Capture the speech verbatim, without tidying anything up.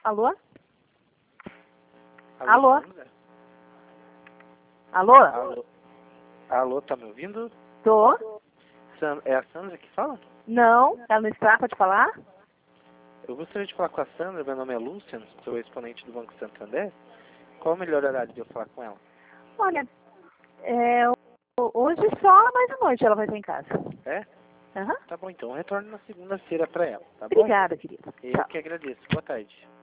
Alô? Alô? Alô? Sandra? Alô? Alô? Alô, tá me ouvindo? Tô? San- É a Sandra que fala? Não? Ela não está para te falar? Eu gostaria de falar com a Sandra, meu nome é Lúcia, sou exponente do Banco Santander. Qual o melhor horário de eu falar com ela? Olha, é, ho- hoje só, mas à noite ela vai estar em casa. É? Aham. Tá bom, então eu retorno na segunda-feira pra ela, tá bom? Obrigada, querida. Eu Tchau. que agradeço. Boa tarde.